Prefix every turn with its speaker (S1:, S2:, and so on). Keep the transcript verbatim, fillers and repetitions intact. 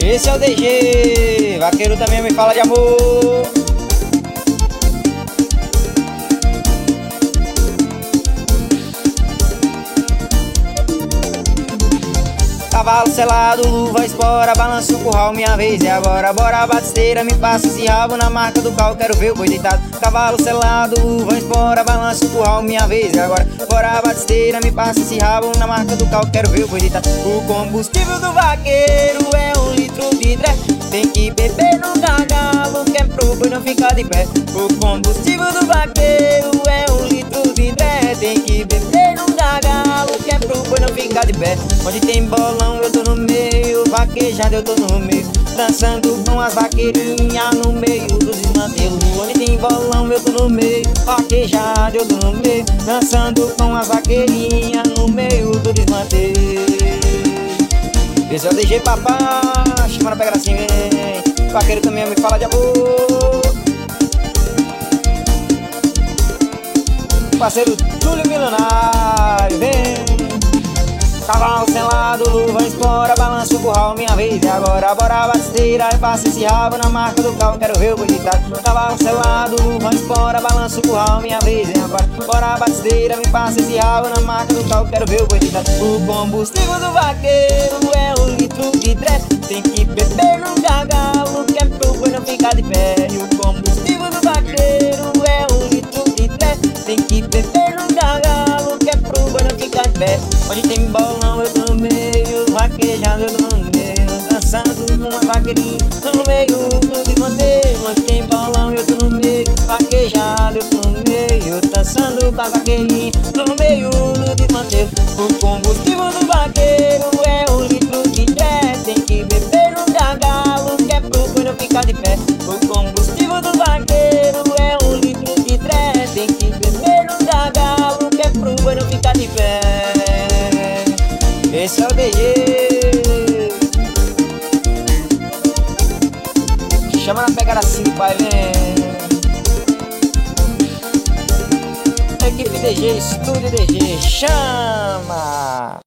S1: Esse é o D G, vaqueiro também me fala de amor. Cavalo selado, luva, espora, balança o curral, minha vez é agora. Bora batisteira, me passa esse rabo na marca do cal, quero ver o boi deitado. Cavalo selado, luva, espora, balança o curral, minha vez é agora. Bora batisteira, me passa esse rabo na marca do cal, quero ver o boi deitado. O combustível do vaqueiro é um litro de dré, tem que beber no gargalo, que é pro boi não ficar de pé. O combustível do vaqueiro é um litro de dré, tem que beber no gargalo, que é pro boi não ficar de pé. Onde tem bolão eu tô no meio, vaquejado eu tô no meio, dançando com as vaqueirinhas no meio do desmantelo. Onde tem bolão eu tô no meio, vaquejado eu tô no meio, dançando com as vaqueirinhas no meio do desmantelo. Esse é o D G papá, chama na pega assim, vem. Vaqueiro também me fala de amor. Parceiro Túlio Milionário, vem. Cavalo selado, luva, espora, balança o curral, minha vez é agora. Bora batisteira e passa esse rabo na marca do cal, quero ver o boi deitado. Cavalo selado, luva, espora, balança o curral, minha vez é agora. Bora batisteira, me passa esse rabo na marca do cal, quero ver o boi deitado. O combustível do vaqueiro é um litro de dré, tem que beber no gargalo, que é pro boi não ficar de pé. E o combustível do vaqueiro é um litro de dré, tem que beber no gargalo, que é pro boi não ficar de pé. Onde tem bolão eu tô no meio, vaquejado eu tô no meio, dançando com uma vaqueirinha no meio do desmantelo. Onde tem bolão eu tô no meio, vaquejado eu tô no meio, dançando com a vaqueirinha no meio do desmantelo. O combustível do vaqueiro é um litro de dré, tem que beber no gargalo, que é pro boi não ficar de pé. O combustível do vaqueiro é um litro de dré, tem que beber no gargalo, que é pro boi não ficar de pé. Esse é o D G. Chama na pegada assim, pai, vem. Equipe D G, Estúdio D G, chama!